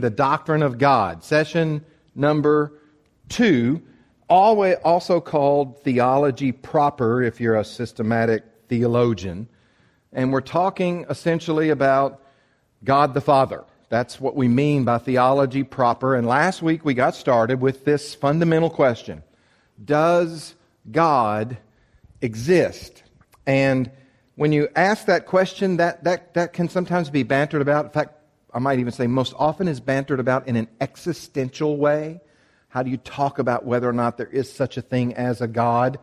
The Doctrine of God, session number 2, also called Theology Proper if you're a systematic theologian. And we're talking essentially about God the Father. That's what we mean by theology proper. And last week we got started with this fundamental question: does God exist? And when you ask that question, that can sometimes be bantered about. In fact, I might even say most often is bantered about in an existential way. How do you talk about whether or not there is such a thing as a God?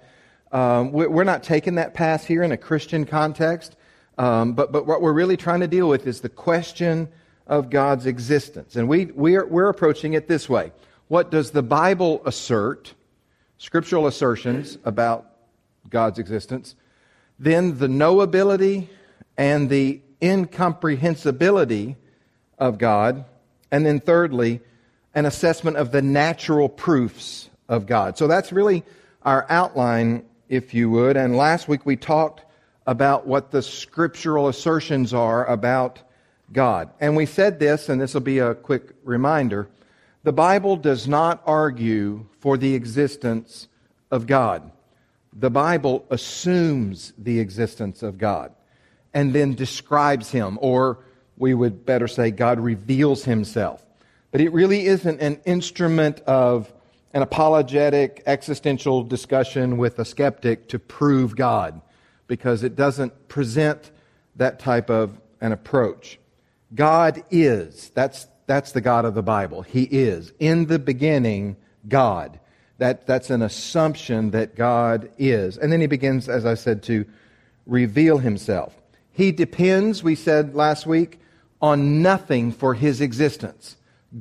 We're not taking that path here in a Christian context, but what we're really trying to deal with is the question of God's existence. And we're approaching it this way. What does the Bible assert, scriptural assertions about God's existence, then the knowability and the incomprehensibility of God, and then thirdly, an assessment of the natural proofs of God. So that's really our outline, if you would. And last week we talked about what the scriptural assertions are about God. And we said this, and this will be a quick reminder: the Bible does not argue for the existence of God. The Bible assumes the existence of God and then describes Him, or we would better say God reveals Himself. But it really isn't an instrument of an apologetic existential discussion with a skeptic to prove God, because it doesn't present that type of an approach. God is. That's the God of the Bible. He is. In the beginning, God. That's an assumption that God is. And then He begins, as I said, to reveal Himself. He depends, we said last week, on nothing for His existence.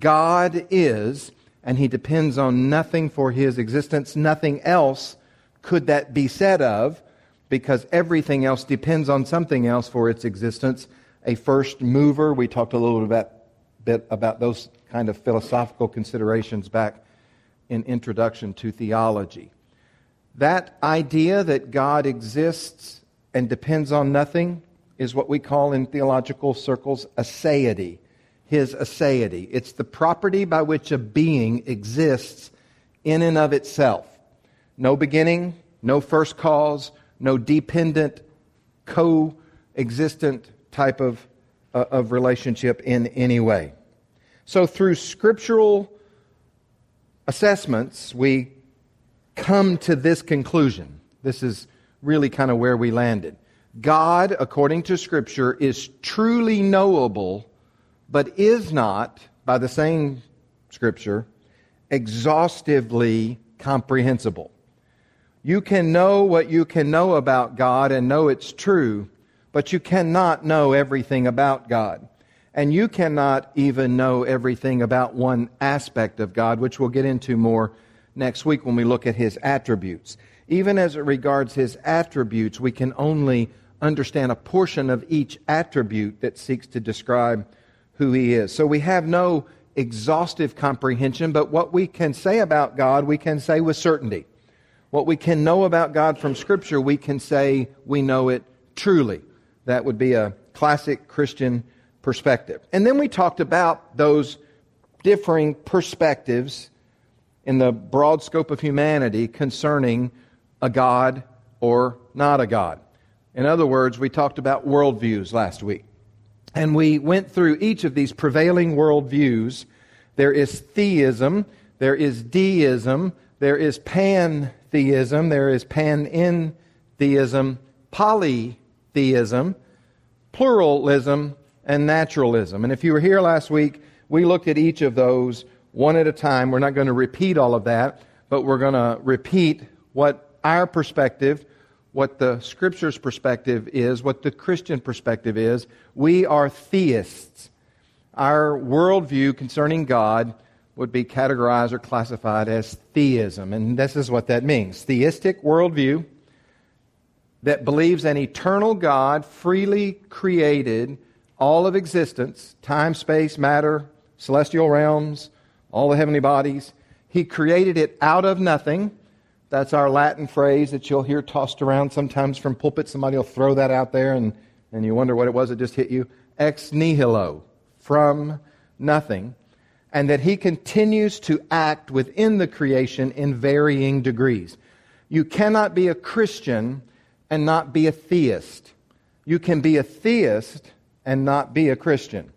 God is, and He depends on nothing for His existence. Nothing else could that be said of, because everything else depends on something else for its existence. A first mover, we talked a little bit about those kind of philosophical considerations back in Introduction to Theology. That idea that God exists and depends on nothing is what we call in theological circles aseity, His aseity. It's the property by which a being exists in and of itself. No beginning, no first cause, no dependent, co-existent type of relationship in any way. So through scriptural assessments, we come to this conclusion. This is really kind of where we landed. God, according to Scripture, is truly knowable, but is not, by the same Scripture, exhaustively comprehensible. You can know what you can know about God and know it's true, but you cannot know everything about God. And you cannot even know everything about one aspect of God, which we'll get into more next week when we look at His attributes. Even as it regards His attributes, we can only understand a portion of each attribute that seeks to describe who He is. So we have no exhaustive comprehension, but what we can say about God, we can say with certainty. What we can know about God from Scripture, we can say we know it truly. That would be a classic Christian perspective. And then we talked about those differing perspectives in the broad scope of humanity concerning a God or not a God. In other words, we talked about worldviews last week. And we went through each of these prevailing worldviews. There is theism, there is deism, there is pantheism, there is panentheism, polytheism, pluralism, and naturalism. And if you were here last week, we looked at each of those one at a time. We're not going to repeat all of that, but we're going to repeat what our perspective, what the Scripture's perspective is, what the Christian perspective is. We are theists. Our worldview concerning God would be categorized or classified as theism. And this is what that means. Theistic worldview that believes an eternal God freely created all of existence, time, space, matter, celestial realms, all the heavenly bodies. He created it out of nothing. That's our Latin phrase that you'll hear tossed around sometimes from pulpit. Somebody will throw that out there and you wonder what it was that just hit you. Ex nihilo, from nothing. and that He continues to act within the creation in varying degrees. You cannot be a Christian and not be a theist. You can be a theist and not be a Christian.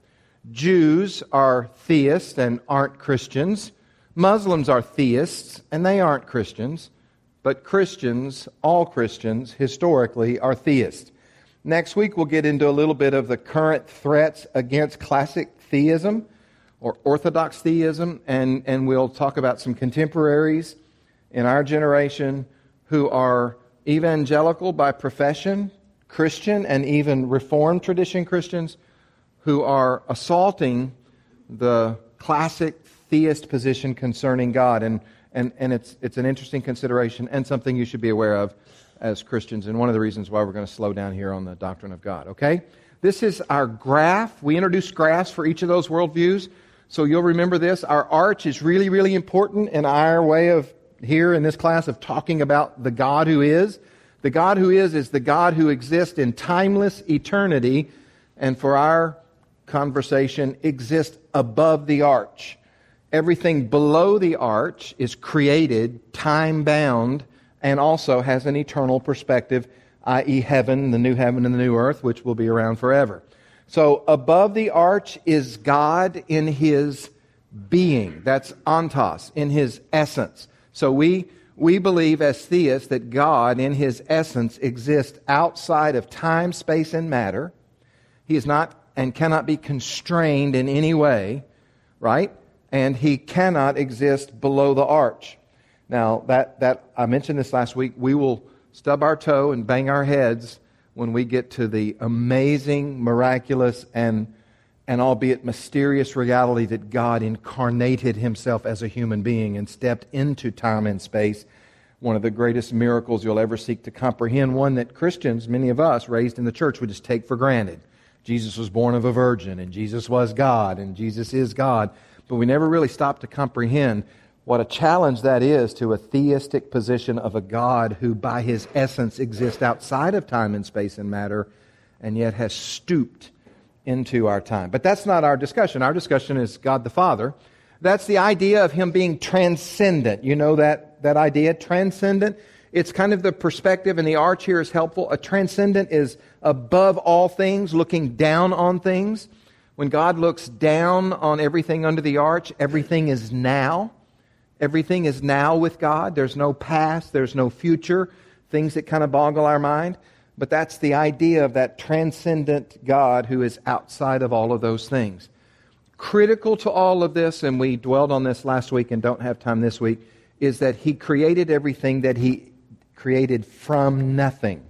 Jews are theists and aren't Christians. Muslims are theists and they aren't Christians. But Christians, all Christians, historically, are theists. Next week we'll get into a little bit of the current threats against classic theism or orthodox theism, and we'll talk about some contemporaries in our generation who are evangelical by profession, Christian, and even Reformed tradition Christians who are assaulting the classic theist position concerning God. And it's an interesting consideration and something you should be aware of as Christians, and one of the reasons why we're going to slow down here on the doctrine of God, okay? This is our graph. We introduced graphs for each of those worldviews, so you'll remember this. Our arch is really, really important in our way of, here in this class, of talking about the God who is. The God who is the God who exists in timeless eternity, and for our conversation, exists above the arch. Everything below the arch is created, time-bound, and also has an eternal perspective, i.e. heaven, the new heaven and the new earth, which will be around forever. So above the arch is God in His being. That's ontos, in His essence. So we believe as theists that God in His essence exists outside of time, space, and matter. He is not and cannot be constrained in any way, right? And He cannot exist below the arch. Now, that I mentioned this last week, we will stub our toe and bang our heads when we get to the amazing, miraculous, and albeit mysterious reality that God incarnated Himself as a human being and stepped into time and space. One of the greatest miracles you'll ever seek to comprehend, one that Christians, many of us raised in the church, would just take for granted. Jesus was born of a virgin, and Jesus was God, and Jesus is God. But we never really stop to comprehend what a challenge that is to a theistic position of a God who by His essence exists outside of time and space and matter, and yet has stooped into our time. But that's not our discussion. Our discussion is God the Father. That's the idea of Him being transcendent. You know that idea, transcendent? It's kind of the perspective, and the arch here is helpful. A transcendent is above all things, looking down on things. When God looks down on everything under the arch, everything is now. Everything is now with God. There's no past, there's no future, things that kind of boggle our mind. But that's the idea of that transcendent God who is outside of all of those things. Critical to all of this, and we dwelled on this last week and don't have time this week, is that He created everything that He created from nothing.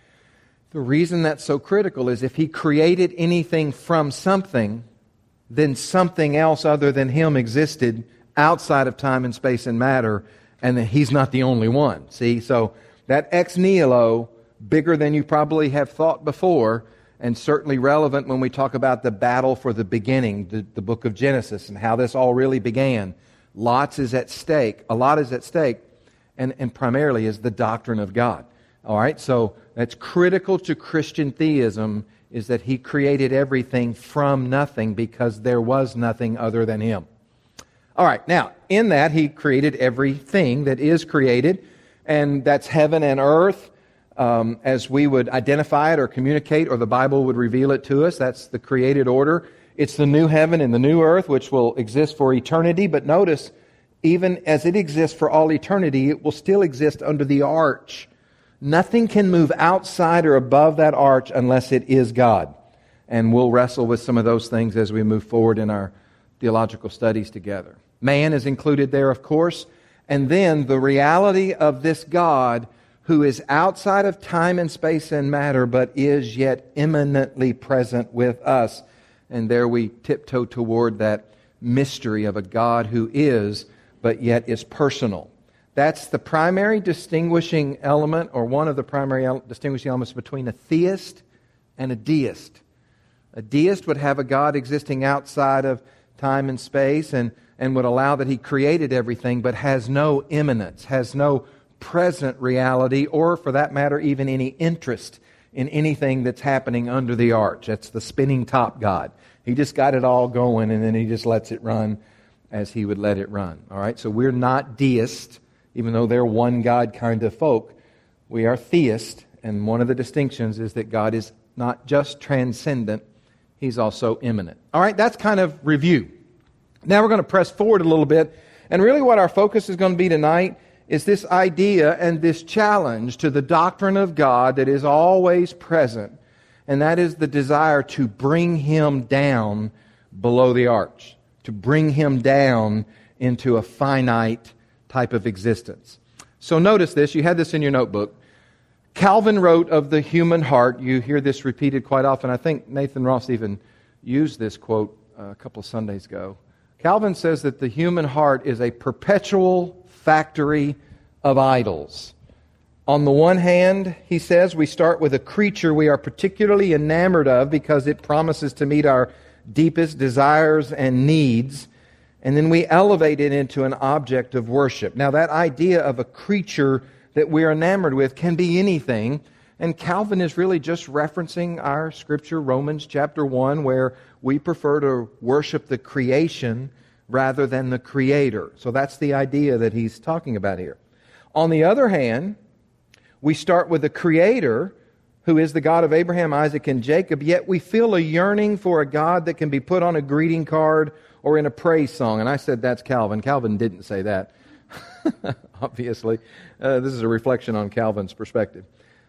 The reason that's so critical is if He created anything from something, then something else other than Him existed outside of time and space and matter, and that He's not the only one. See, so that ex nihilo, bigger than you probably have thought before, and certainly relevant when we talk about the battle for the beginning, the book of Genesis, and how this all really began. A lot is at stake, and primarily is the doctrine of God. All right, so that's critical to Christian theism, is that He created everything from nothing because there was nothing other than Him. All right, now, in that, He created everything that is created, and that's heaven and earth, as we would identify it or communicate, or the Bible would reveal it to us. That's the created order. It's the new heaven and the new earth, which will exist for eternity. But notice, even as it exists for all eternity, it will still exist under the arch. Nothing can move outside or above that arch unless it is God. And we'll wrestle with some of those things as we move forward in our theological studies together. Man is included there, of course. And then the reality of this God who is outside of time and space and matter, but is yet immanently present with us. And there we tiptoe toward that mystery of a God who is, but yet is personal. That's the primary distinguishing element, or one of the primary distinguishing elements between a theist and a deist. A deist would have a God existing outside of time and space and would allow that He created everything, but has no immanence, has no present reality, or for that matter, even any interest in anything that's happening under the arch. That's the spinning top God. He just got it all going, and then He just lets it run as He would let it run. All right, so we're not deists, even though they're one God kind of folk. We are theists, and one of the distinctions is that God is not just transcendent, He's also immanent. All right, that's kind of review. Now we're going to press forward a little bit, and really what our focus is going to be tonight is this idea and this challenge to the doctrine of God that is always present, and that is the desire to bring Him down below the arch, to bring Him down into a finite type of existence. So notice this, you had this in your notebook. Calvin wrote of the human heart, you hear this repeated quite often. I think Nathan Ross even used this quote a couple of Sundays ago. Calvin says that the human heart is a perpetual factory of idols. On the one hand, he says, we start with a creature we are particularly enamored of because it promises to meet our deepest desires and needs, and then we elevate it into an object of worship. Now, that idea of a creature that we're enamored with can be anything, and Calvin is really just referencing our scripture, Romans chapter 1, where we prefer to worship the creation rather than the Creator. So that's the idea that he's talking about here. On the other hand, we start with the Creator, who is the God of Abraham, Isaac, and Jacob, yet we feel a yearning for a God that can be put on a greeting card or in a praise song. And I said that's Calvin. Calvin didn't say that, obviously. This is a reflection on Calvin's perspective.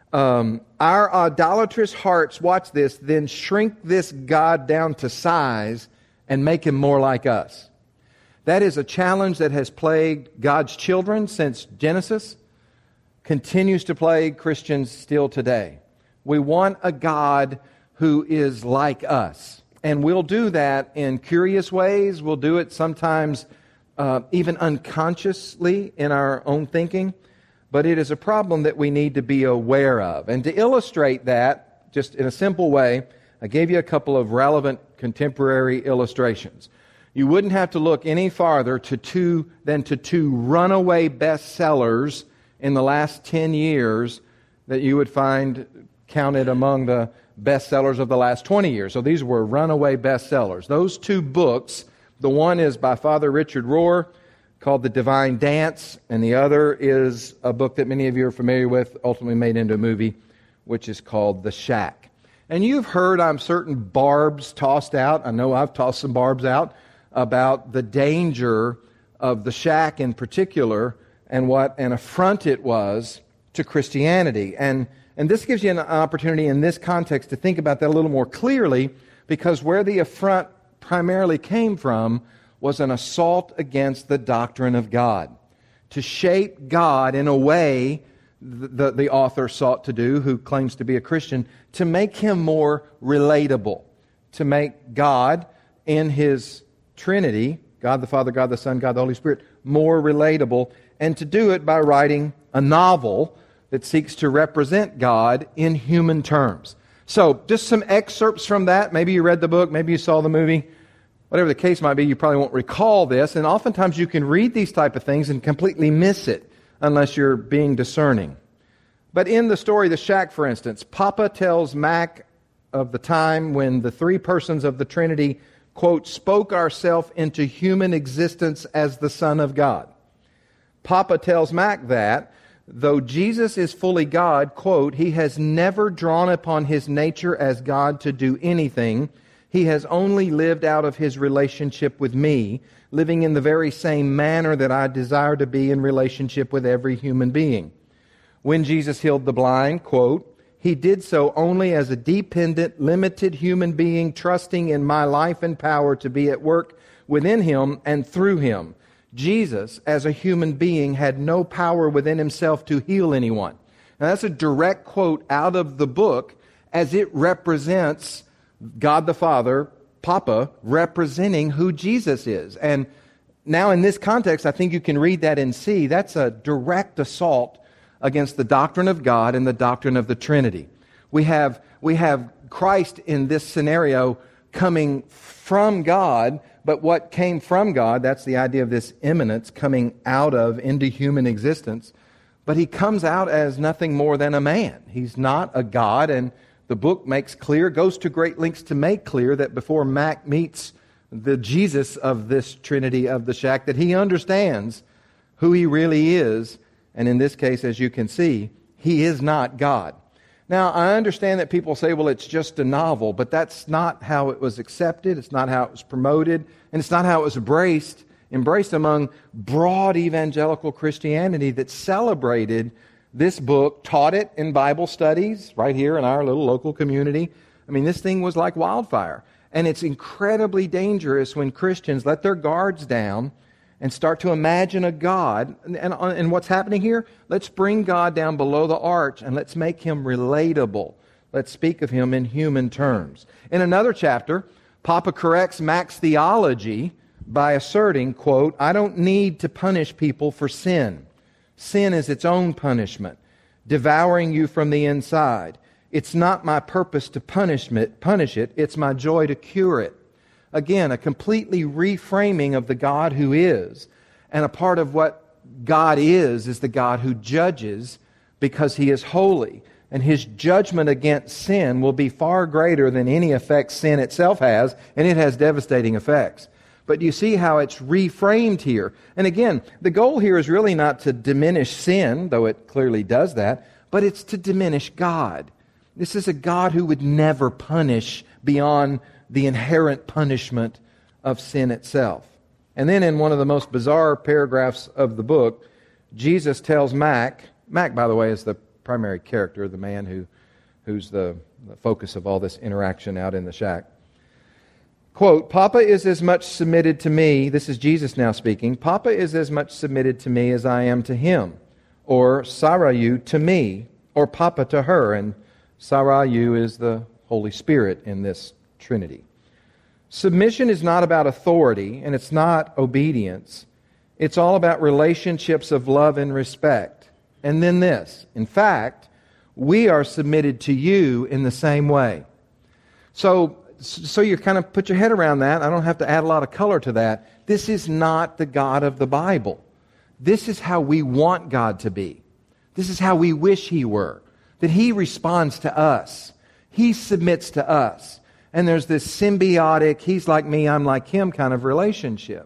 Our idolatrous hearts, watch this, then shrink this God down to size and make Him more like us. That is a challenge that has plagued God's children since Genesis, continues to plague Christians still today. We want a God who is like us. And we'll do that in curious ways. We'll do it sometimes even unconsciously in our own thinking. But it is a problem that we need to be aware of. And to illustrate that, just in a simple way, I gave you a couple of relevant contemporary illustrations. You wouldn't have to look any farther to two runaway bestsellers in the last 10 years that you would find counted among the bestsellers of the last 20 years. So these were runaway bestsellers. Those two books, the one is by Father Richard Rohr, called The Divine Dance, and the other is a book that many of you are familiar with, ultimately made into a movie, which is called The Shack. And you've heard, I'm certain, barbs tossed out. I know I've tossed some barbs out about the danger of The Shack in particular and what an affront it was to Christianity. And this gives you an opportunity in this context to think about that a little more clearly, because where the affront primarily came from was an assault against the doctrine of God. To shape God in a way the author sought to do, who claims to be a Christian, to make Him more relatable, to make God in His Trinity, God the Father, God the Son, God the Holy Spirit, more relatable, and to do it by writing a novel that seeks to represent God in human terms. So, just some excerpts from that. Maybe you read the book, maybe you saw the movie. Whatever the case might be, you probably won't recall this, and oftentimes you can read these type of things and completely miss it unless you're being discerning. But in the story, The Shack, for instance, Papa tells Mac of the time when the three persons of the Trinity, quote, spoke ourselves into human existence as the Son of God. Papa tells Mac that, though Jesus is fully God, quote, He has never drawn upon His nature as God to do anything. He has only lived out of His relationship with me, living in the very same manner that I desire to be in relationship with every human being. When Jesus healed the blind, quote, He did so only as a dependent, limited human being, trusting in my life and power to be at work within Him and through Him. Jesus, as a human being, had no power within Himself to heal anyone. Now, that's a direct quote out of the book as it represents God the Father, Papa, representing who Jesus is. And now in this context, I think you can read that and see that's a direct assault against the doctrine of God and the doctrine of the Trinity. We have Christ in this scenario coming from God, but what came from God, that's the idea of this immanence coming out of into human existence, but He comes out as nothing more than a man. He's not a God, and the book makes clear, goes to great lengths to make clear that before Mac meets the Jesus of this Trinity of the shack, that he understands who he really is. And in this case, as you can see, he is not God. Now, I understand that people say, well, it's just a novel, but that's not how it was accepted. It's not how it was promoted, and it's not how it was embraced among broad evangelical Christianity that celebrated this book, taught it in Bible studies right here in our little local community. I mean, this thing was like wildfire. And it's incredibly dangerous when Christians let their guards down and start to imagine a God. And what's happening here? Let's bring God down below the arch and let's make him relatable. Let's speak of him in human terms. In another chapter, Papa corrects Mac's theology by asserting, quote, "I don't need to punish people for sin. Sin is its own punishment, devouring you from the inside. It's not my purpose to punish it. It's my joy to cure it." Again, a completely reframing of the God who is. And a part of what God is the God who judges because he is holy. And his judgment against sin will be far greater than any effect sin itself has, and it has devastating effects. But you see how it's reframed here. And again, the goal here is really not to diminish sin, though it clearly does that, but it's to diminish God. This is a God who would never punish beyond the inherent punishment of sin itself. And then in one of the most bizarre paragraphs of the book, Jesus tells Mac, by the way, is the primary character, the man who's the focus of all this interaction out in the shack. Quote, "Papa is as much submitted to me," this is Jesus now speaking, "Papa is as much submitted to me as I am to him, or Sarayu to me, or Papa to her." And Sarayu is the Holy Spirit in this Trinity. Submission is not about authority, and it's not obedience. It's all about relationships of love and respect. And then this, in fact, we are submitted to you in the same way. So you kind of put your head around that. I don't have to add a lot of color to that. This is not the God of the Bible. This is how we want God to be. This is how we wish he were. That he responds to us. He submits to us. And there's this symbiotic, he's like me, I'm like him kind of relationship.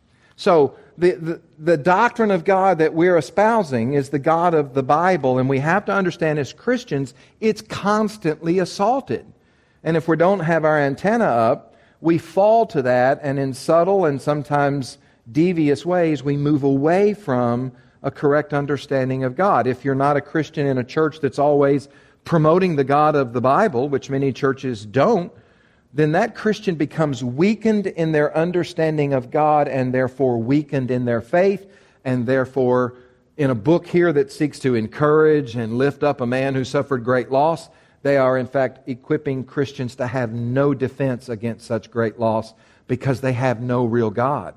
So the doctrine of God that we're espousing is the God of the Bible, and we have to understand as Christians, it's constantly assaulted. And if we don't have our antenna up, we fall to that, and in subtle and sometimes devious ways, we move away from a correct understanding of God. If you're not a Christian in a church that's always promoting the God of the Bible, which many churches don't, then that Christian becomes weakened in their understanding of God and therefore weakened in their faith, and therefore in a book here that seeks to encourage and lift up a man who suffered great loss, they are in fact equipping Christians to have no defense against such great loss because they have no real God.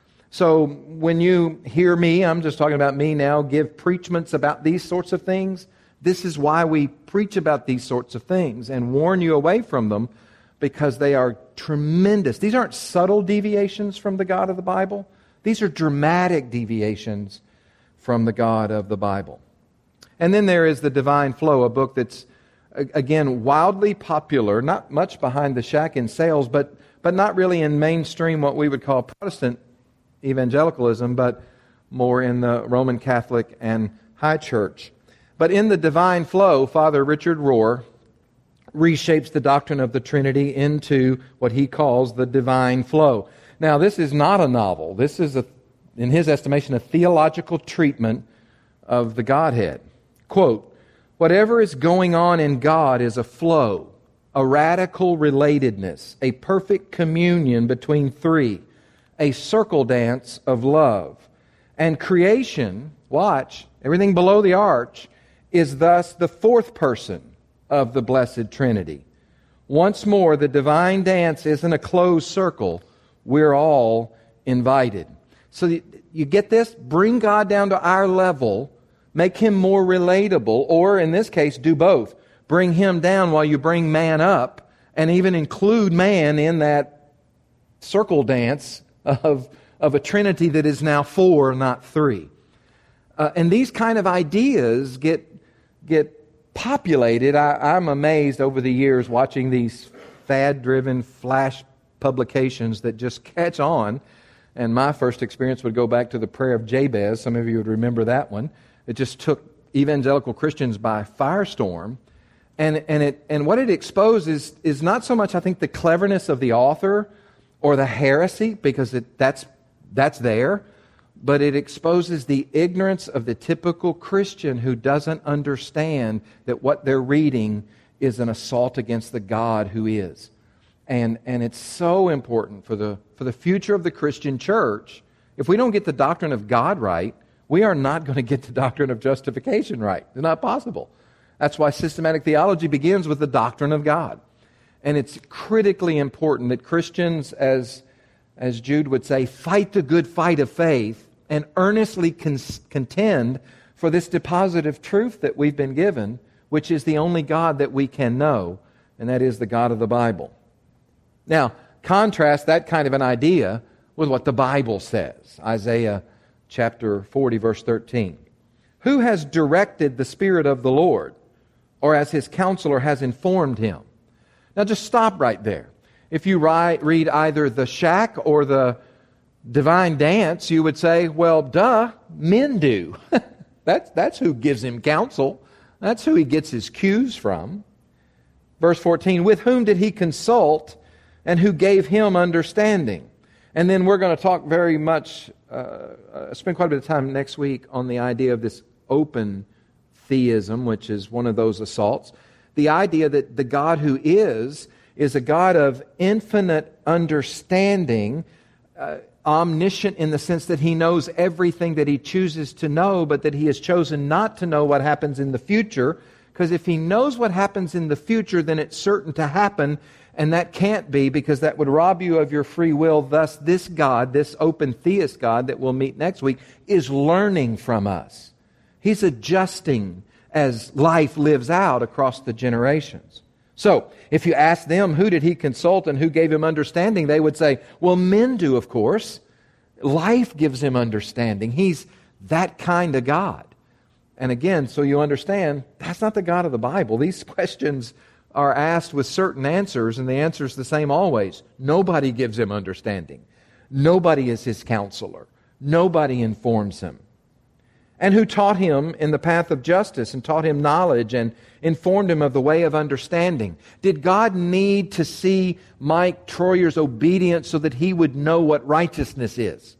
So when you hear me, I'm just talking about me now, give preachments about these sorts of things, this is why we preach about these sorts of things and warn you away from them, because they are tremendous. These aren't subtle deviations from the God of the Bible. These are dramatic deviations from the God of the Bible. And then there is The Divine Flow, a book that's, again, wildly popular, not much behind the shack in sales, but not really in mainstream what we would call Protestant evangelicalism, but more in the Roman Catholic and High Church. But in The Divine Flow, Father Richard Rohr reshapes the doctrine of the Trinity into what he calls the divine flow. Now, this is not a novel. This is, in his estimation, a theological treatment of the Godhead. Quote, "Whatever is going on in God is a flow, a radical relatedness, a perfect communion between three, a circle dance of love. And creation, watch, everything below the arch, is thus the fourth person of the Blessed Trinity. Once more, the divine dance isn't a closed circle. We're all invited." So you get this? Bring God down to our level, make him more relatable, or in this case, do both. Bring him down while you bring man up, and even include man in that circle dance of a Trinity that is now four, not three. And these kind of ideas get populated. I'm amazed over the years watching these fad-driven, flash publications that just catch on. And my first experience would go back to the Prayer of Jabez. Some of you would remember that one. It just took evangelical Christians by firestorm. And what it exposes is not so much, I think, the cleverness of the author or the heresy, because that's there, but it exposes the ignorance of the typical Christian who doesn't understand that what they're reading is an assault against the God who is. And it's so important for the future of the Christian church. If we don't get the doctrine of God right, we are not going to get the doctrine of justification right. It's not possible. That's why systematic theology begins with the doctrine of God. And it's critically important that Christians, as Jude would say, fight the good fight of faith and earnestly contend for this deposit of truth that we've been given, which is the only God that we can know, and that is the God of the Bible. Now, contrast that kind of an idea with what the Bible says. Isaiah chapter 40, verse 13. Who has directed the Spirit of the Lord, or as His counselor has informed Him? Now just stop right there. If you read either the Shack or the Divine Dance, you would say, well, duh, men do. That's who gives him counsel. That's who he gets his cues from. Verse 14, with whom did he consult, and who gave him understanding? And then we're going to talk very much, spend quite a bit of time next week on the idea of this open theism, which is one of those assaults. The idea that the God who is a God of infinite understanding, omniscient in the sense that He knows everything that He chooses to know, but that He has chosen not to know what happens in the future, because if He knows what happens in the future, then it's certain to happen, and that can't be, because that would rob you of your free will. Thus, this God, this open theist God that we'll meet next week, is learning from us. He's adjusting as life lives out across the generations. So, if you ask them, who did He consult and who gave Him understanding? They would say, well, men do, of course. Life gives Him understanding. He's that kind of God. And again, so you understand, that's not the God of the Bible. These questions are asked with certain answers, and the answer is the same always. Nobody gives Him understanding. Nobody is His counselor. Nobody informs Him. And who taught Him in the path of justice, and taught Him knowledge, and informed Him of the way of understanding? Did God need to see Mike Troyer's obedience so that he would know what righteousness is?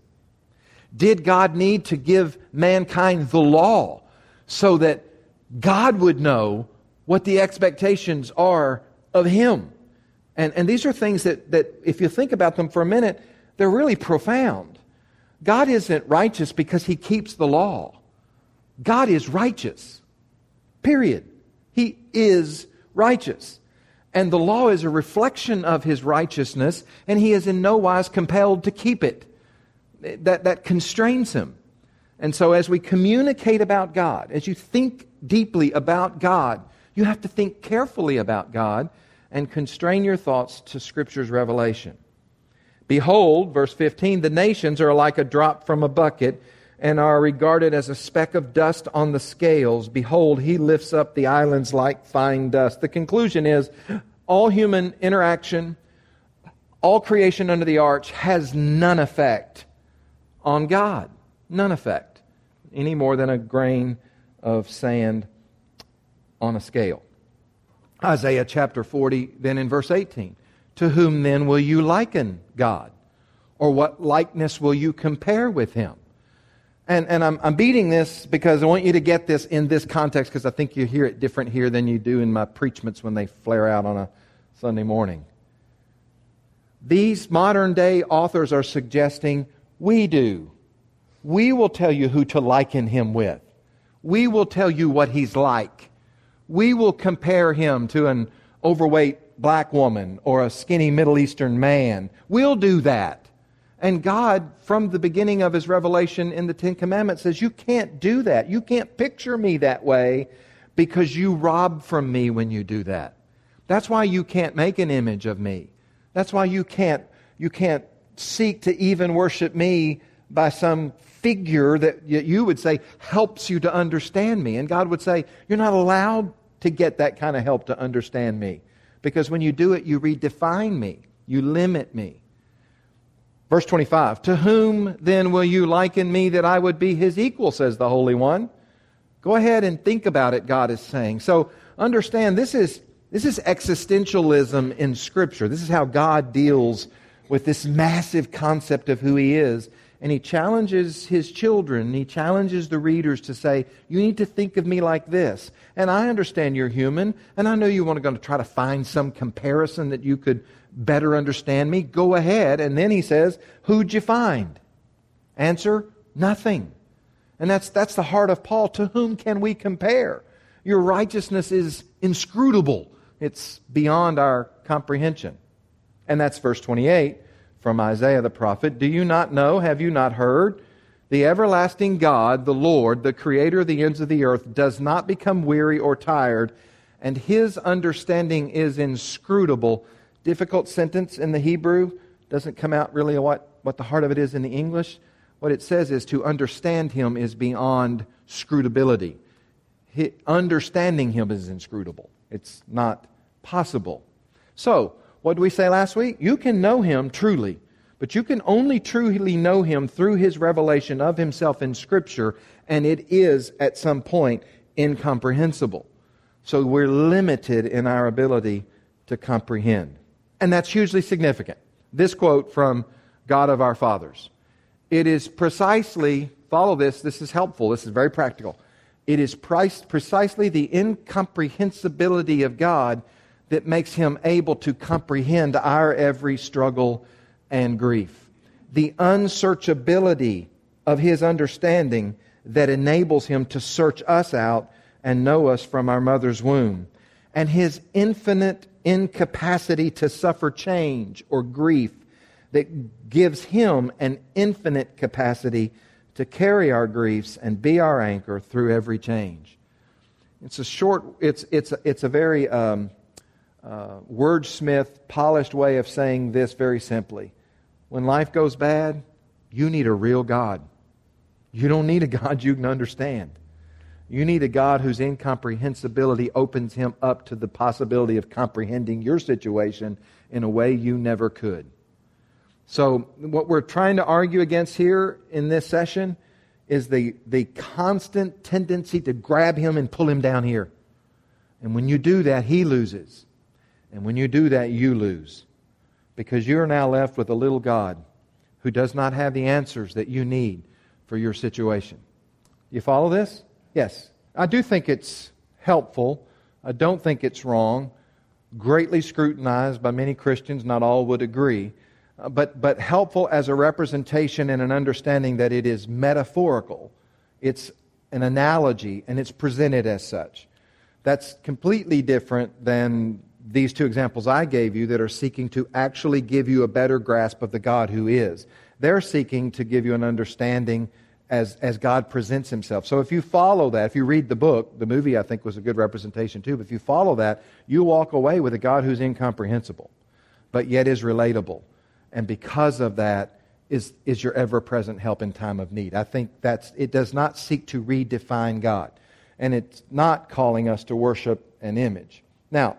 Did God need to give mankind the law so that God would know what the expectations are of Him? And these are things that if you think about them for a minute, they're really profound. God isn't righteous because He keeps the law. God is righteous. Period. He is righteous. And the law is a reflection of His righteousness, and He is in no wise compelled to keep it. That constrains Him. And so as we communicate about God, as you think deeply about God, you have to think carefully about God and constrain your thoughts to Scripture's revelation. Behold, verse 15, the nations are like a drop from a bucket, and are regarded as a speck of dust on the scales. Behold, He lifts up the islands like fine dust. The conclusion is, all human interaction, all creation under the arch has none effect on God. None effect. Any more than a grain of sand on a scale. Isaiah chapter 40, then in verse 18. To whom then will you liken God? Or what likeness will you compare with Him? And I'm beating this because I want you to get this in this context, because I think you hear it different here than you do in my preachments when they flare out on a Sunday morning. These modern day authors are suggesting we do. We will tell you who to liken Him with. We will tell you what He's like. We will compare Him to an overweight black woman or a skinny Middle Eastern man. We'll do that. And God, from the beginning of His revelation in the Ten Commandments, says, you can't do that. You can't picture me that way because you rob from me when you do that. That's why you can't make an image of me. That's why you can't seek to even worship me by some figure that you would say helps you to understand me. And God would say, you're not allowed to get that kind of help to understand me, because when you do it, you redefine me. You limit me. Verse 25, to whom then will you liken me that I would be his equal, says the Holy One. Go ahead and think about it, God is saying. So understand, this is existentialism in Scripture. This is how God deals with this massive concept of who He is. And He challenges His children, He challenges the readers to say, you need to think of me like this. And I understand you're human, and I know you want to try to find some comparison that you could better understand me. Go ahead. And then He says, who'd you find? Answer, nothing. And that's the heart of Paul. To whom can we compare? Your righteousness is inscrutable. It's beyond our comprehension. And that's verse 28 from Isaiah the prophet. Do you not know? Have you not heard? The everlasting God, the Lord, the creator of the ends of the earth, does not become weary or tired, and His understanding is inscrutable. Difficult sentence in the Hebrew. Doesn't come out really what the heart of it is in the English. What it says is to understand Him is beyond scrutability. Understanding Him is inscrutable. It's not possible. So, what did we say last week? You can know Him truly, but you can only truly know Him through His revelation of Himself in Scripture, and it is, at some point, incomprehensible. So we're limited in our ability to comprehend. And that's hugely significant. This quote from God of our fathers. It is precisely, follow this is helpful, this is very practical. It is precisely the incomprehensibility of God that makes Him able to comprehend our every struggle and grief. The unsearchability of His understanding that enables Him to search us out and know us from our mother's womb. And His infinite incapacity to suffer change or grief that gives Him an infinite capacity to carry our griefs and be our anchor through every change. It's a very wordsmith, polished way of saying this very simply. When life goes bad, you need a real God. You don't need a God you can understand. You need a God whose incomprehensibility opens Him up to the possibility of comprehending your situation in a way you never could. So what we're trying to argue against here in this session is the constant tendency to grab Him and pull Him down here. And when you do that, He loses. And when you do that, you lose. Because you're now left with a little God who does not have the answers that you need for your situation. You follow this? Yes. I do think it's helpful. I don't think it's wrong. Greatly scrutinized by many Christians. Not all would agree. But helpful as a representation and an understanding that it is metaphorical. It's an analogy, and it's presented as such. That's completely different than these two examples I gave you that are seeking to actually give you a better grasp of the God who is. They're seeking to give you an understanding as God presents Himself. So if you follow that, if you read the book, the movie I think was a good representation too, but if you follow that, you walk away with a God who's incomprehensible, but yet is relatable. And because of that, is your ever-present help in time of need. I think it does not seek to redefine God. And it's not calling us to worship an image. Now,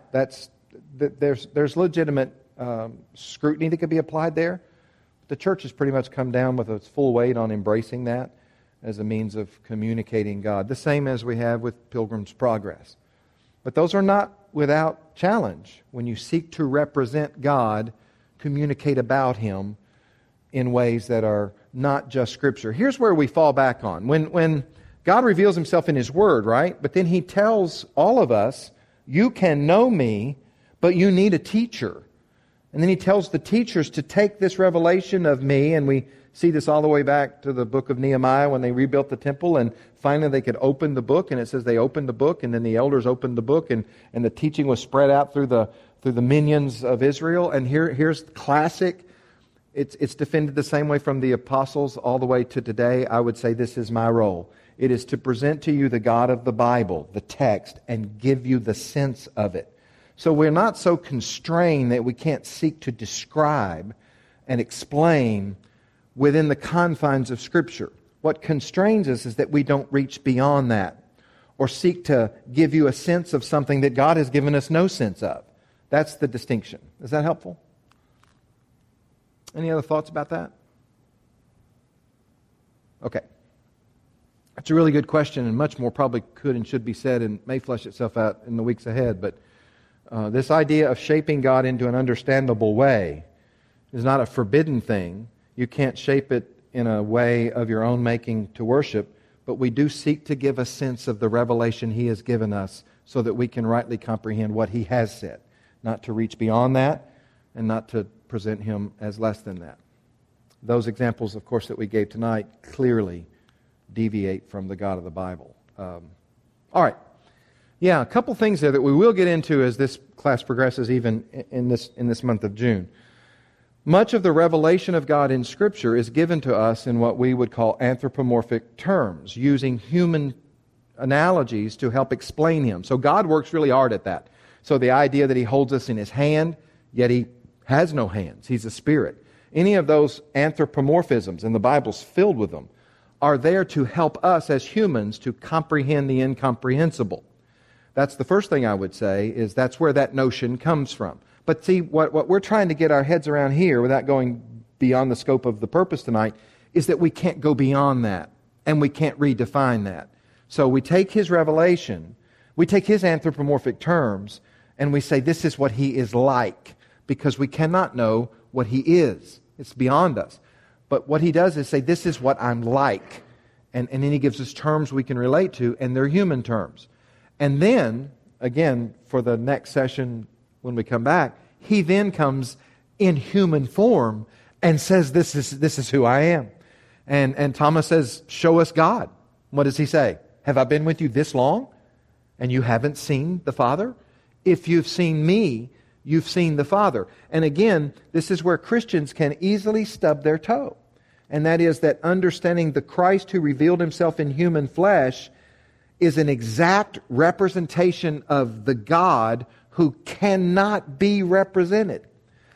there's legitimate scrutiny that could be applied there. The church has pretty much come down with its full weight on embracing that as a means of communicating God. The same as we have with Pilgrim's Progress. But those are not without challenge. When you seek to represent God, communicate about Him in ways that are not just Scripture. Here's where we fall back on. When God reveals Himself in His Word, right? But then He tells all of us, you can know me, but you need a teacher. And then He tells the teachers to take this revelation of me, and we see this all the way back to the book of Nehemiah when they rebuilt the temple, and finally they could open the book, and it says they opened the book, and then the elders opened the book, and the teaching was spread out through the minions of Israel. And here's classic. It's defended the same way from the apostles all the way to today. I would say this is my role. It is to present to you the God of the Bible, the text, and give you the sense of it. So we're not so constrained that we can't seek to describe and explain within the confines of Scripture. What constrains us is that we don't reach beyond that or seek to give you a sense of something that God has given us no sense of. That's the distinction. Is that helpful? Any other thoughts about that? Okay. That's a really good question, and much more probably could and should be said and may flesh itself out in the weeks ahead. But this idea of shaping God into an understandable way is not a forbidden thing. You can't shape it in a way of your own making to worship, but we do seek to give a sense of the revelation He has given us so that we can rightly comprehend what He has said, not to reach beyond that and not to present Him as less than that. Those examples, of course, that we gave tonight clearly deviate from the God of the Bible. All right. Yeah, a couple things there that we will get into as this class progresses, even in this month of June. Much of the revelation of God in Scripture is given to us in what we would call anthropomorphic terms, using human analogies to help explain Him. So God works really hard at that. So the idea that He holds us in His hand, yet He has no hands. He's a spirit. Any of those anthropomorphisms, and the Bible's filled with them, are there to help us as humans to comprehend the incomprehensible. That's the first thing I would say, is that's where that notion comes from. But see, what we're trying to get our heads around here, without going beyond the scope of the purpose tonight, is that we can't go beyond that, and we can't redefine that. So we take His revelation, we take His anthropomorphic terms, and we say this is what He is like, because we cannot know what He is. It's beyond us. But what He does is say, this is what I'm like. And then He gives us terms we can relate to, and they're human terms. And then, again, for the next session, when we come back, He then comes in human form and says, this is who I am. And Thomas says, show us God. What does he say? Have I been with you this long, and you haven't seen the Father? If you've seen me, you've seen the Father. And again, this is where Christians can easily stub their toe. And that is that understanding the Christ who revealed Himself in human flesh is an exact representation of the God who cannot be represented.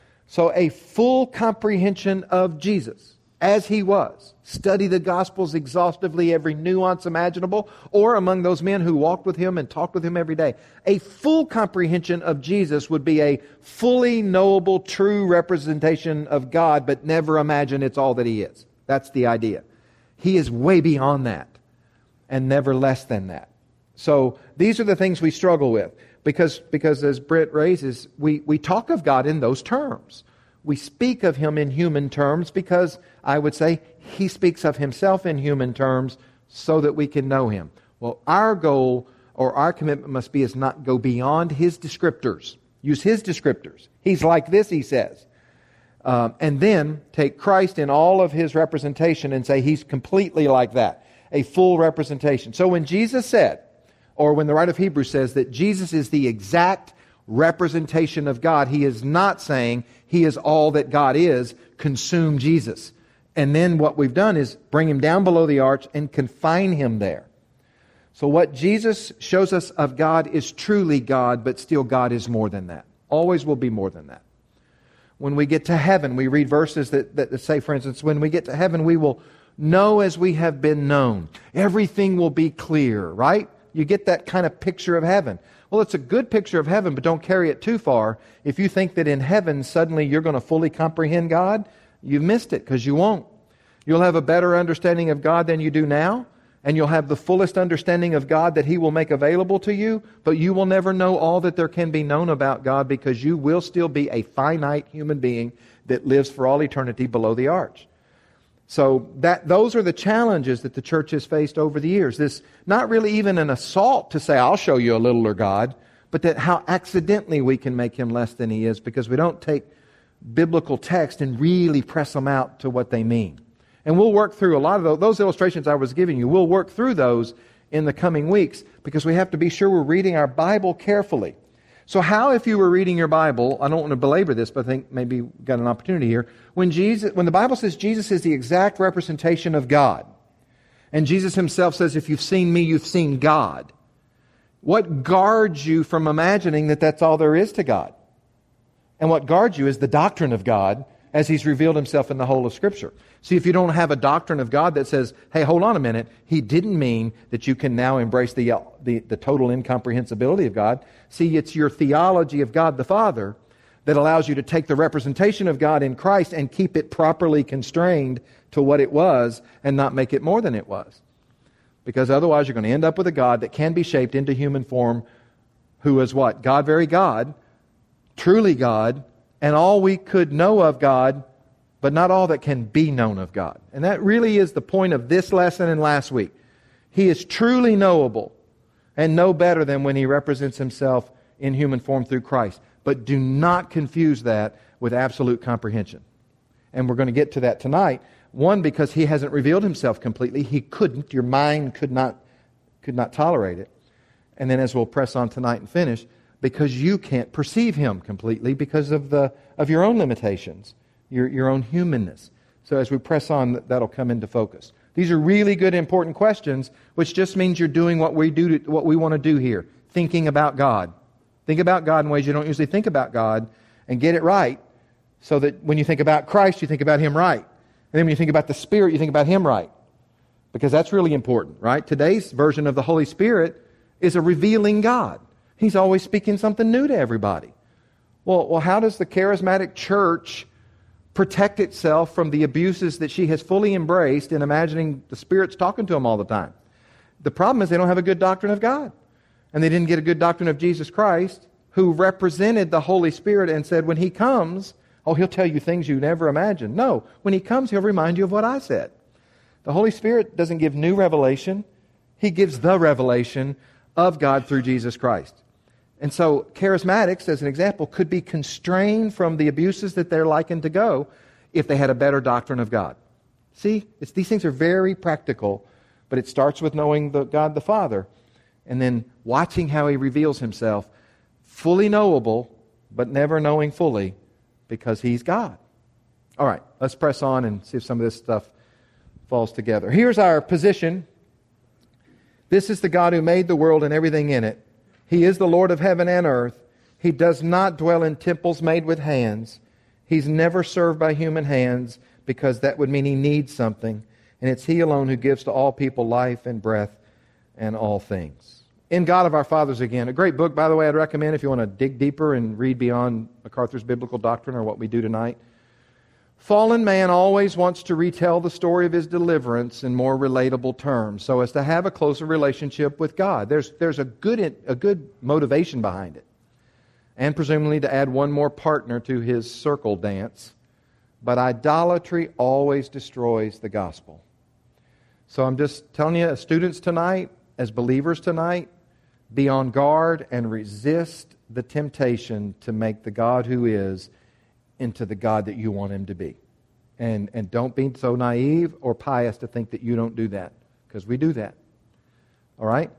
So a full comprehension of Jesus as He was. Study the Gospels exhaustively, every nuance imaginable, or among those men who walked with Him and talked with Him every day. A full comprehension of Jesus would be a fully knowable, true representation of God, but never imagine it's all that He is. That's the idea. He is way beyond that, and never less than that. So these are the things we struggle with. Because as Britt raises, we talk of God in those terms. We speak of Him in human terms because, I would say, He speaks of Himself in human terms so that we can know Him. Well, our goal or our commitment must be is not go beyond His descriptors. Use His descriptors. He's like this, He says. And then take Christ in all of His representation and say He's completely like that. A full representation. So when Jesus said, or when the writer of Hebrews says that Jesus is the exact representation of God, He is not saying He is all that God is, consume Jesus. And then what we've done is bring Him down below the arch and confine Him there. So what Jesus shows us of God is truly God, but still God is more than that. Always will be more than that. When we get to heaven, we read verses that say, for instance, when we get to heaven, we will know as we have been known. Everything will be clear, right? You get that kind of picture of heaven. Well, it's a good picture of heaven, but don't carry it too far. If you think that in heaven suddenly you're going to fully comprehend God, you've missed it, because you won't. You'll have a better understanding of God than you do now, and you'll have the fullest understanding of God that He will make available to you, but you will never know all that there can be known about God, because you will still be a finite human being that lives for all eternity below the arch. So those are the challenges that the church has faced over the years. This not really even an assault to say, I'll show you a littler God, but that how accidentally we can make Him less than He is because we don't take biblical text and really press them out to what they mean. And we'll work through a lot of those illustrations I was giving you. We'll work through those in the coming weeks because we have to be sure we're reading our Bible carefully. So how, if you were reading your Bible, I don't want to belabor this, but I think maybe we've got an opportunity here. When the Bible says Jesus is the exact representation of God, and Jesus Himself says, if you've seen me, you've seen God, what guards you from imagining that that's all there is to God? And what guards you is the doctrine of God as He's revealed Himself in the whole of Scripture. See, if you don't have a doctrine of God that says, hey, hold on a minute, He didn't mean that you can now embrace the total incomprehensibility of God. See, it's your theology of God the Father that allows you to take the representation of God in Christ and keep it properly constrained to what it was and not make it more than it was. Because otherwise you're going to end up with a God that can be shaped into human form, who is what? God, very God, truly God, and all we could know of God, but not all that can be known of God. And that really is the point of this lesson and last week. He is truly knowable and no better than when He represents Himself in human form through Christ. But do not confuse that with absolute comprehension. And we're going to get to that tonight. One, because He hasn't revealed Himself completely. He couldn't. Your mind could not tolerate it. And then as we'll press on tonight and finish, because you can't perceive Him completely because of your own limitations, your own humanness. So as we press on, that'll come into focus. These are really good, important questions, which just means you're doing what we want to do here, thinking about God. Think about God in ways you don't usually think about God, and get it right, so that when you think about Christ, you think about Him right. And then when you think about the Spirit, you think about Him right. Because that's really important, right? Today's version of the Holy Spirit is a revealing God. He's always speaking something new to everybody. Well, how does the charismatic church protect itself from the abuses that she has fully embraced in imagining the Spirit's talking to them all the time? The problem is they don't have a good doctrine of God. And they didn't get a good doctrine of Jesus Christ, who represented the Holy Spirit and said, when He comes, He'll tell you things you never imagined. No, when He comes, He'll remind you of what I said. The Holy Spirit doesn't give new revelation. He gives the revelation of God through Jesus Christ. And so charismatics, as an example, could be constrained from the abuses that they're likened to go if they had a better doctrine of God. See, these things are very practical, but it starts with knowing God the Father and then watching how He reveals Himself, fully knowable, but never knowing fully, because He's God. All right, let's press on and see if some of this stuff falls together. Here's our position. This is the God who made the world and everything in it. He is the Lord of heaven and earth. He does not dwell in temples made with hands. He's never served by human hands, because that would mean He needs something. And it's He alone who gives to all people life and breath and all things. In God of Our Fathers again, a great book, by the way, I'd recommend if you want to dig deeper and read beyond MacArthur's biblical doctrine or what we do tonight. Fallen man always wants to retell the story of his deliverance in more relatable terms, so as to have a closer relationship with God. There's a good motivation behind it, and presumably to add one more partner to his circle dance. But idolatry always destroys the gospel. So I'm just telling you, as students tonight, as believers tonight, be on guard and resist the temptation to make the God who is into the God that you want Him to be. And don't be so naive or pious to think that you don't do that, because we do that. All right?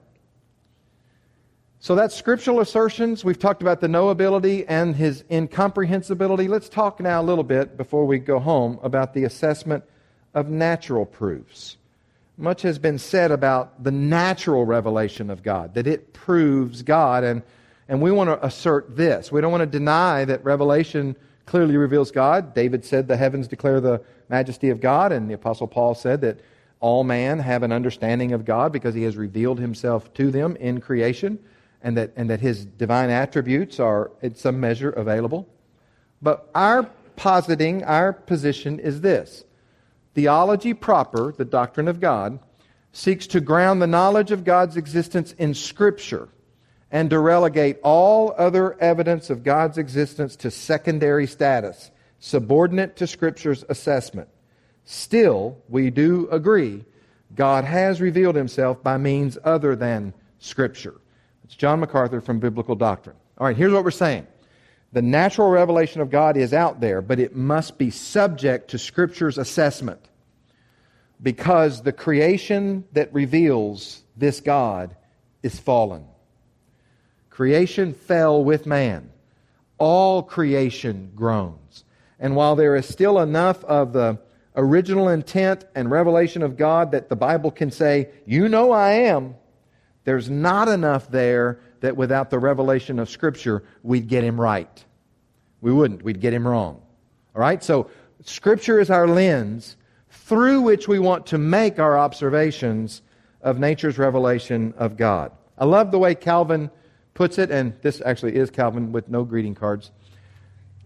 So that's scriptural assertions. We've talked about the knowability and His incomprehensibility. Let's talk now a little bit, before we go home, about the assessment of natural proofs. Much has been said about the natural revelation of God, that it proves God, and we want to assert this. We don't want to deny that revelation clearly reveals God. David said the heavens declare the majesty of God, and the Apostle Paul said that all man have an understanding of God because He has revealed Himself to them in creation, and that His divine attributes are in some measure available. But our position is this. Theology proper, the doctrine of God, seeks to ground the knowledge of God's existence in Scripture and to relegate all other evidence of God's existence to secondary status, subordinate to Scripture's assessment. Still, we do agree, God has revealed Himself by means other than Scripture. It's John MacArthur from Biblical Doctrine. All right, here's what we're saying. The natural revelation of God is out there, but it must be subject to Scripture's assessment, because the creation that reveals this God is fallen. Creation fell with man. All creation groans. And while there is still enough of the original intent and revelation of God that the Bible can say, you know I am, there's not enough there that without the revelation of Scripture, we'd get Him right. We wouldn't. We'd get Him wrong. All right? So Scripture is our lens through which we want to make our observations of nature's revelation of God. I love the way Calvin puts it, and this actually is Calvin with no greeting cards.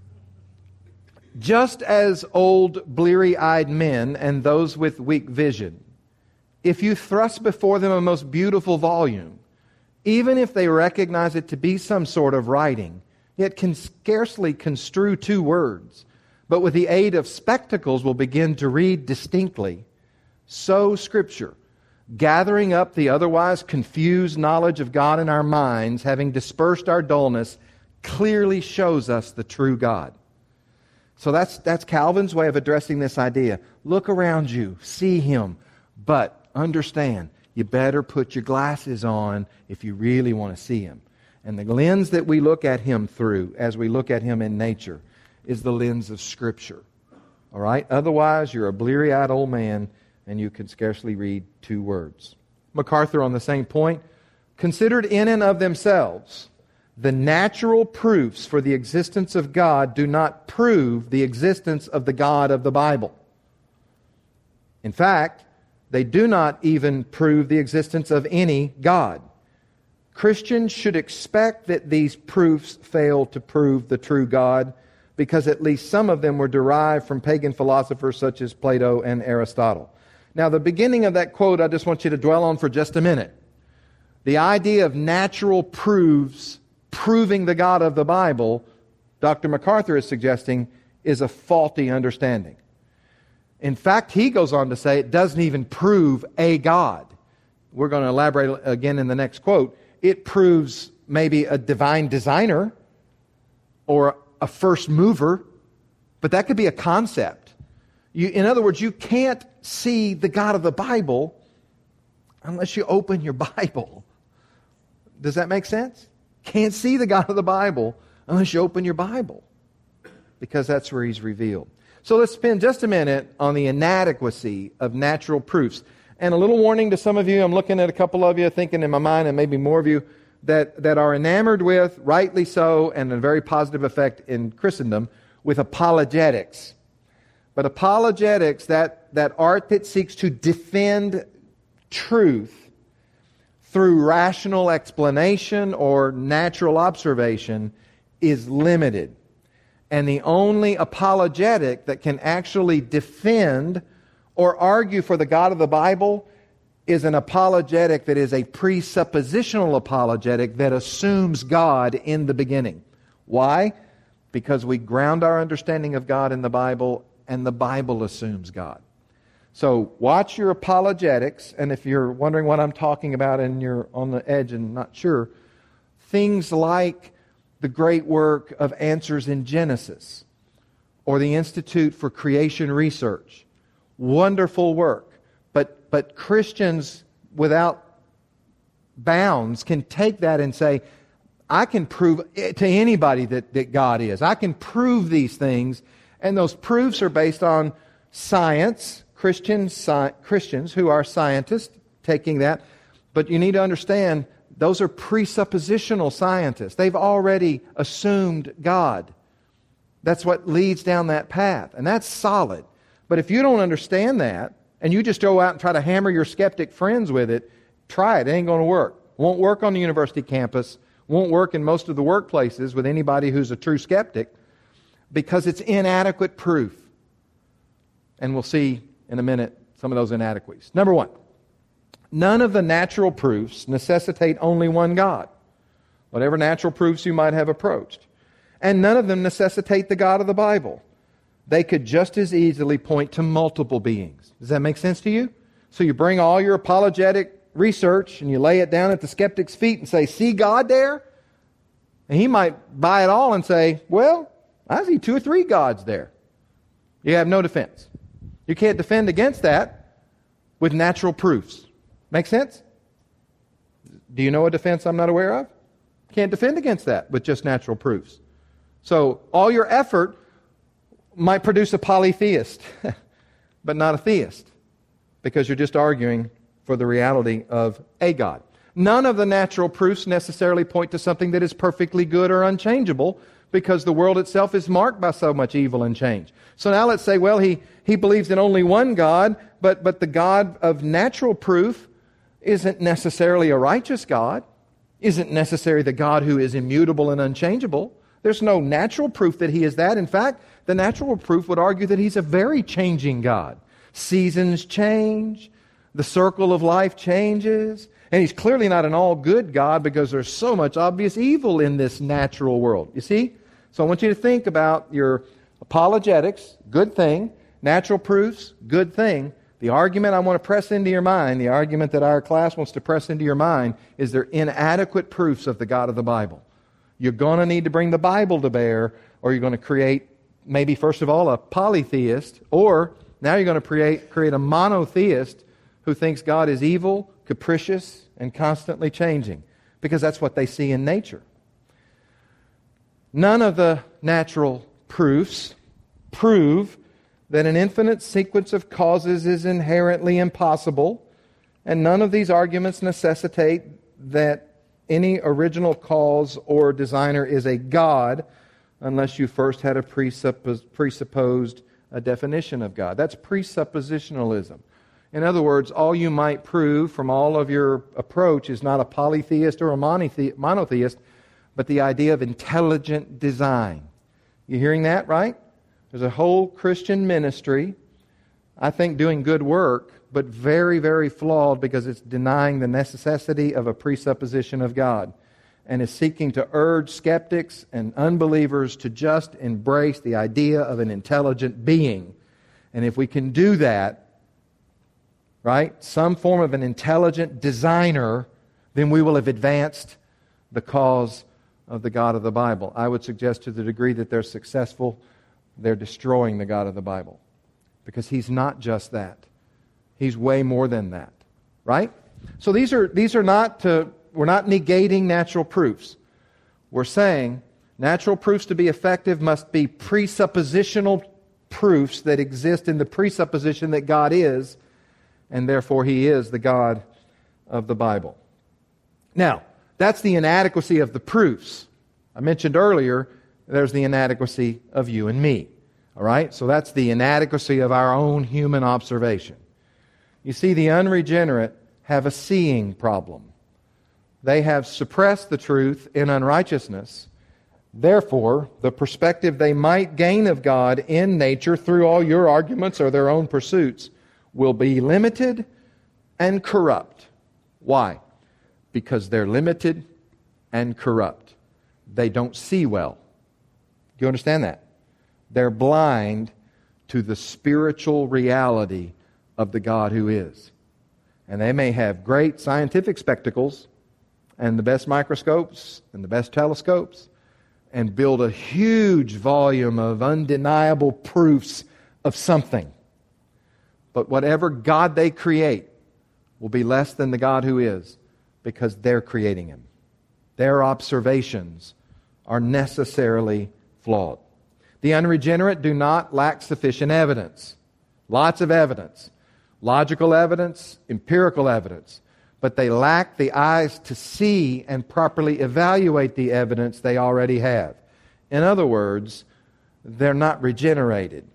Just as old bleary-eyed men and those with weak vision, if you thrust before them a most beautiful volume, even if they recognize it to be some sort of writing, yet can scarcely construe 2 words, but with the aid of spectacles will begin to read distinctly, so Scripture, gathering up the otherwise confused knowledge of God in our minds, having dispersed our dullness, clearly shows us the true God. So that's Calvin's way of addressing this idea. Look around you, see Him, but understand, you better put your glasses on if you really want to see Him. And the lens that we look at Him through, as we look at Him in nature, is the lens of Scripture. All right? Otherwise, you're a bleary-eyed old man and you can scarcely read 2 words. MacArthur, on the same point, considered in and of themselves, the natural proofs for the existence of God do not prove the existence of the God of the Bible. In fact, they do not even prove the existence of any God. Christians should expect that these proofs fail to prove the true God, because at least some of them were derived from pagan philosophers such as Plato and Aristotle. Now, the beginning of that quote I just want you to dwell on for just a minute. The idea of natural proofs proving the God of the Bible, Dr. MacArthur is suggesting, is a faulty understanding. In fact, he goes on to say it doesn't even prove a God. We're going to elaborate again in the next quote. It proves maybe a divine designer or a first mover, but that could be a concept. In other words, you can't see the God of the Bible unless you open your Bible. Does that make sense? Can't see the God of the Bible unless you open your Bible, because that's where He's revealed. So let's spend just a minute on the inadequacy of natural proofs. And a little warning to some of you, I'm looking at a couple of you, thinking in my mind, and maybe more of you, that are enamored with, rightly so, and a very positive effect in Christendom, with apologetics. But apologetics, that art that seeks to defend truth through rational explanation or natural observation, is limited. And the only apologetic that can actually defend or argue for the God of the Bible is an apologetic that is a presuppositional apologetic that assumes God in the beginning. Why? Because we ground our understanding of God in the Bible, and the Bible assumes God. So watch your apologetics, and if you're wondering what I'm talking about and you're on the edge and not sure, things like the great work of Answers in Genesis or the Institute for Creation Research. Wonderful work. But Christians without bounds can take that and say, I can prove to anybody that God is. I can prove these things, and those proofs are based on science, Christians who are scientists taking that. But you need to understand, those are presuppositional scientists. They've already assumed God. That's what leads down that path. And that's solid. But if you don't understand that, and you just go out and try to hammer your skeptic friends with it, try it. It ain't going to work. Won't work on the university campus. Won't work in most of the workplaces with anybody who's a true skeptic, because it's inadequate proof. And we'll see in a minute some of those inadequacies. Number one, none of the natural proofs necessitate only one God, whatever natural proofs you might have approached. And none of them necessitate the God of the Bible. They could just as easily point to multiple beings. Does that make sense to you? So you bring all your apologetic research and you lay it down at the skeptic's feet and say, see God there? And he might buy it all and say, well, I see 2 or 3 gods there. You have no defense. You can't defend against that with natural proofs. Make sense? Do you know a defense I'm not aware of? Can't defend against that with just natural proofs. So all your effort might produce a polytheist, but not a theist, because you're just arguing for the reality of a God. None of the natural proofs necessarily point to something that is perfectly good or unchangeable, because the world itself is marked by so much evil and change. So now let's say, well, he believes in only one God, but the God of natural proof isn't necessarily a righteous God, isn't necessarily the God who is immutable and unchangeable. There's no natural proof that He is that. In fact, the natural proof would argue that He's a very changing God. Seasons change, the circle of life changes, and He's clearly not an all-good God because there's so much obvious evil in this natural world. You see? So I want you to think about your apologetics, good thing, natural proofs, good thing. The argument I want to press into your mind, the argument that our class wants to press into your mind, is they're inadequate proofs of the God of the Bible. You're going to need to bring the Bible to bear, or you're going to create, maybe first of all, a polytheist, or now you're going to create a monotheist who thinks God is evil, capricious, and constantly changing, because that's what they see in nature. None of the natural proofs prove that an infinite sequence of causes is inherently impossible, and none of these arguments necessitate that any original cause or designer is a God unless you first had a presupposed definition of God. That's presuppositionalism. In other words, all you might prove from all of your approach is not a polytheist or a monotheist, but the idea of intelligent design. You hearing that, right? There's a whole Christian ministry, I think doing good work, but very, very flawed because it's denying the necessity of a presupposition of God and is seeking to urge skeptics and unbelievers to just embrace the idea of an intelligent being. And if we can do that, right, some form of an intelligent designer, then we will have advanced the cause of the God of the Bible. I would suggest to the degree that they're successful, they're destroying the God of the Bible. Because He's not just that. He's way more than that. Right? So these are not we're not negating natural proofs. We're saying natural proofs to be effective must be presuppositional proofs that exist in the presupposition that God is, and therefore He is the God of the Bible. Now, that's the inadequacy of the proofs. I mentioned earlier, there's the inadequacy of you and me. All right? So that's the inadequacy of our own human observation. You see, the unregenerate have a seeing problem. They have suppressed the truth in unrighteousness. Therefore, the perspective they might gain of God in nature through all your arguments or their own pursuits will be limited and corrupt. Why? Because they're limited and corrupt. They don't see well. Do you understand that? They're blind to the spiritual reality of the God who is. And they may have great scientific spectacles and the best microscopes and the best telescopes and build a huge volume of undeniable proofs of something. But whatever God they create will be less than the God who is, because they're creating Him. Their observations are necessarily flawed. The unregenerate do not lack sufficient evidence. Lots of evidence. Logical evidence, empirical evidence. But they lack the eyes to see and properly evaluate the evidence they already have. In other words, they're not regenerated.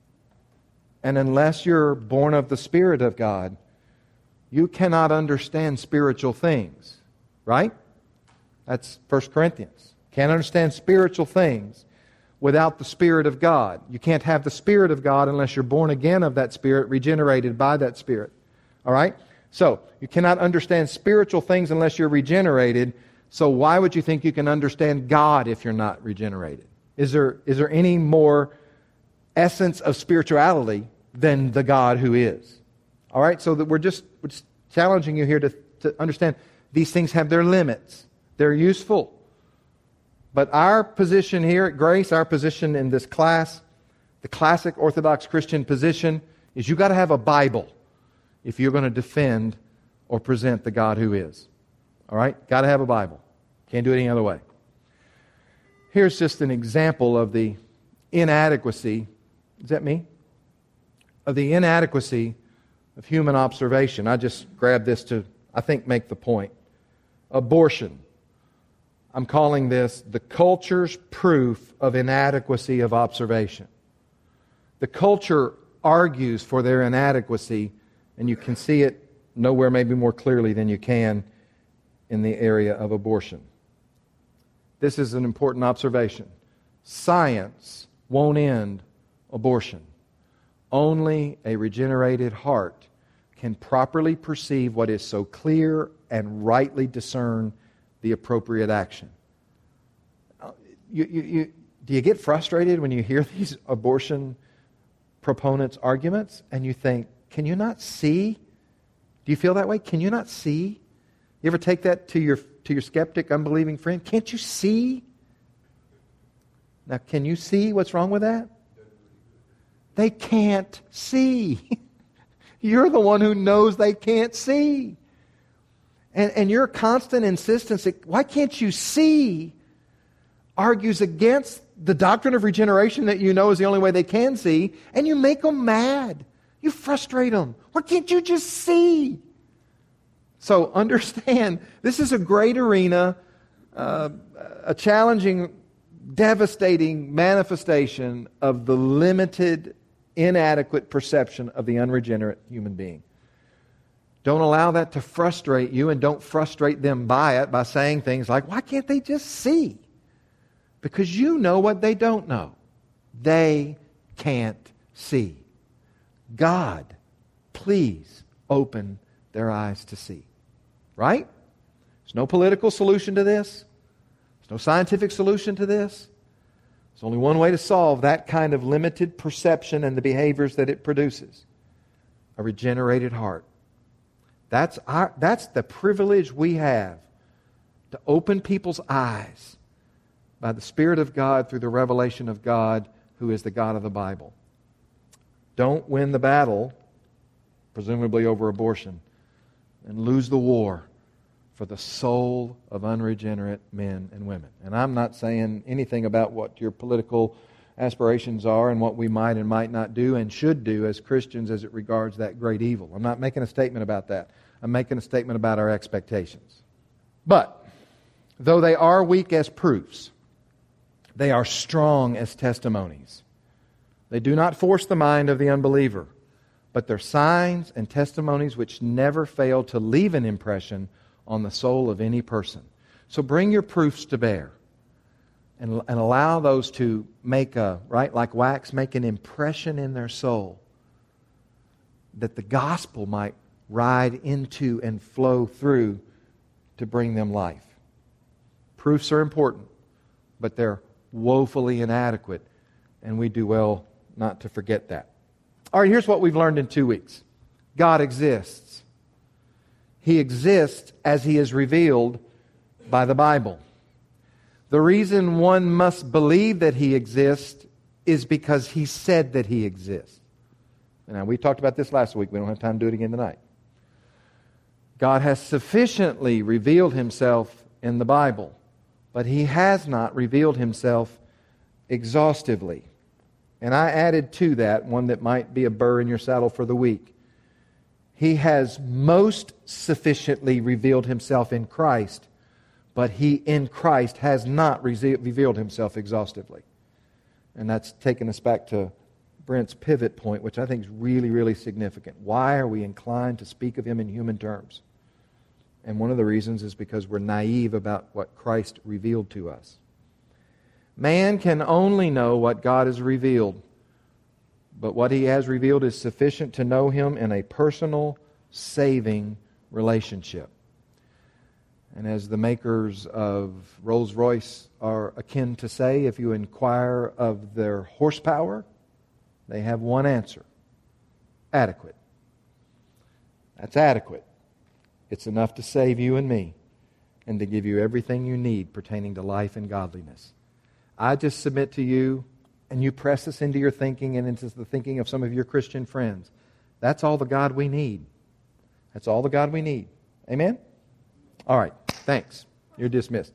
And unless you're born of the Spirit of God, you cannot understand spiritual things. Right? That's 1 Corinthians. Can't understand spiritual things without the Spirit of God. You can't have the Spirit of God unless you're born again of that Spirit, regenerated by that Spirit. All right? So, you cannot understand spiritual things unless you're regenerated. So why would you think you can understand God if you're not regenerated? Is there any more essence of spirituality than the God who is? All right? So that we're just challenging you here to understand these things have their limits. They're useful. But our position here at Grace, our position in this class, the classic Orthodox Christian position, is you've got to have a Bible if you're going to defend or present the God who is. All right? Got to have a Bible. Can't do it any other way. Here's just an example of the inadequacy. Is that me? Of the inadequacy of human observation. I just grabbed this to, I think, make the point. Abortion. I'm calling this the culture's proof of inadequacy of observation. The culture argues for their inadequacy, and you can see it nowhere maybe more clearly than you can in the area of abortion. This is an important observation. Science won't end abortion. Only a regenerated heart can properly perceive what is so clear and rightly discern the appropriate action. Do you get frustrated when you hear these abortion proponents' arguments and you think, can you not see? Do you feel that way? Can you not see? You ever take that to your skeptic, unbelieving friend? Can't you see? Now, can you see what's wrong with that? They can't see. You're the one who knows they can't see. And your constant insistence, why can't you see, argues against the doctrine of regeneration that you know is the only way they can see, and you make them mad. You frustrate them. Why can't you just see? So understand, this is a great arena, a challenging, devastating manifestation of the limited, inadequate perception of the unregenerate human being. Don't allow that to frustrate you, and don't frustrate them by it by saying things like, why can't they just see? Because you know what they don't know. They can't see. God, please open their eyes to see. Right? There's no political solution to this. There's no scientific solution to this. There's only one way to solve that kind of limited perception and the behaviors that it produces. A regenerated heart. That's the privilege we have, to open people's eyes by the Spirit of God through the revelation of God, who is the God of the Bible. Don't win the battle, presumably over abortion, and lose the war for the soul of unregenerate men and women. And I'm not saying anything about what your political aspirations are and what we might and might not do and should do as Christians as it regards that great evil. I'm not making a statement about that. I'm making a statement about our expectations. But, though they are weak as proofs, they are strong as testimonies. They do not force the mind of the unbeliever, but they're signs and testimonies which never fail to leave an impression on the soul of any person. So bring your proofs to bear and allow those to make like wax, make an impression in their soul, that the gospel might ride into and flow through to bring them life. Proofs are important, but they're woefully inadequate, and we do well not to forget that. All right, here's what we've learned in 2 weeks. God exists. He exists as He is revealed by the Bible. The reason one must believe that He exists is because He said that He exists. Now, we talked about this last week. We don't have time to do it again tonight. God has sufficiently revealed Himself in the Bible, but He has not revealed Himself exhaustively. And I added to that one that might be a burr in your saddle for the week. He has most sufficiently revealed Himself in Christ, but He in Christ has not revealed Himself exhaustively. And that's taken us back to Brent's pivot point, which I think is really, really significant. Why are we inclined to speak of Him in human terms? And one of the reasons is because we're naive about what Christ revealed to us. Man can only know what God has revealed, but what He has revealed is sufficient to know Him in a personal, saving relationship. And as the makers of Rolls-Royce are akin to say, if you inquire of their horsepower, they have one answer: adequate. That's adequate. It's enough to save you and me and to give you everything you need pertaining to life and godliness. I just submit to you, and you press this into your thinking and into the thinking of some of your Christian friends. That's all the God we need. That's all the God we need. Amen? All right. Thanks. You're dismissed.